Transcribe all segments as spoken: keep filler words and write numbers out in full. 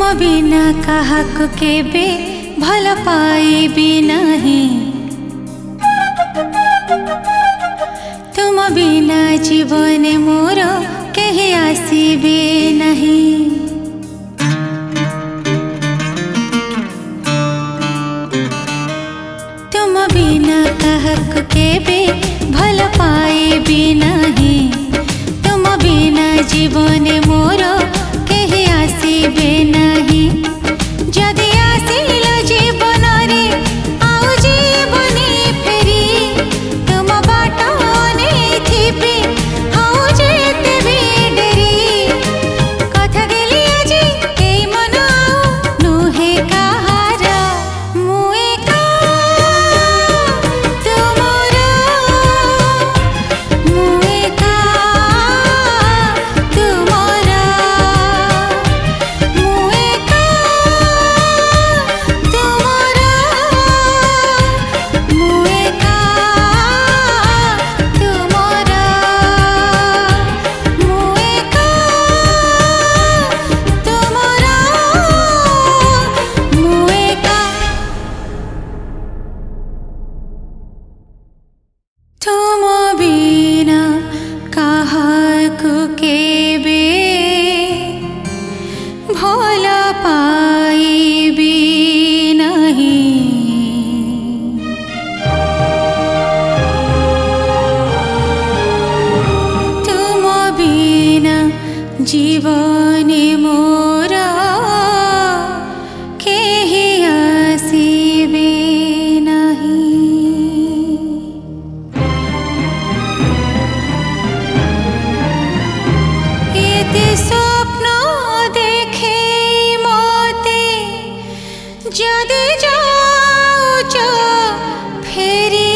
बिना काहाको केबे भल पाइबी नहीं। तुम बिना जीवन मोर केहि आसीबे नहीं। तुम बिना काहाको केबे भल पाइबी नहीं। तुम बिना जीवन मोर केहि आसीबे नहीं। जदि आसिल जीवन रे आउ जीवनी फेरी तुम बाट अनेथिबे आउ जेते भी डेरी। कथा गेली आजी एई मन आउ नुहे काहार मु एका तुमर मु एका तुमर मु एका तुमर मु एका तुमर मु एका तुमर मु एका। तुम बिना काहाको केबे भल पाइबी नहीं। तुम बिना जीवन मोर केहि आसीबे नहीं। एते स्वप्न देखे मोते जदि जाउछ फेरी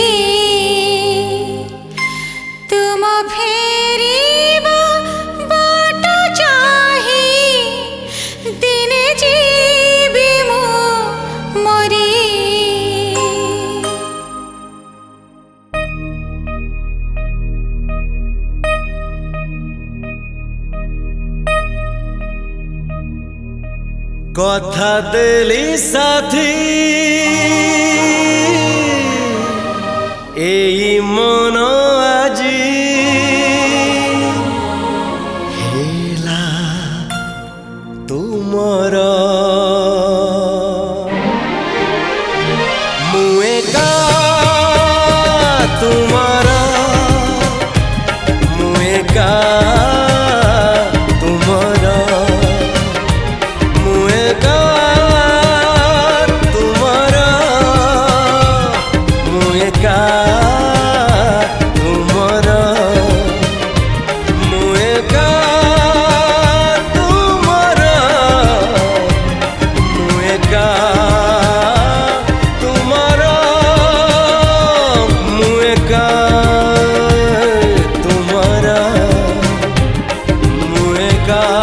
तुम फेरिबा बाट चाही दिने जीवी मु मरी। कथा देली साथी एई मन आजी हेला तुमर। मु एका तुमर मु एका तुमर मु एका तुमर मु एका तुमर मु एका तुमर मु एका तुमर मु एका तुमर मु एका।